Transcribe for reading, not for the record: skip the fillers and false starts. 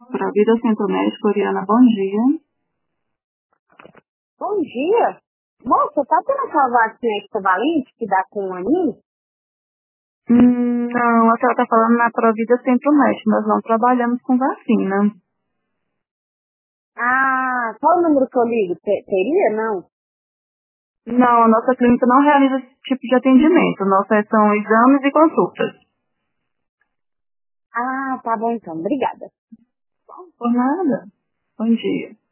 Para Vida Centro Médico, Oriana, bom dia. Bom dia. Moça, tá tendo aquela vacina equivalente que dá com o aninho? Não, a senhora está falando na Provida Centro Médico, nós não trabalhamos com vacina. Ah, qual o número que eu ligo? Teria, não? Não, a nossa clínica não realiza esse tipo de atendimento. Nossas são exames e consultas. Ah, tá bom então. Obrigada. Por nada. Bom dia.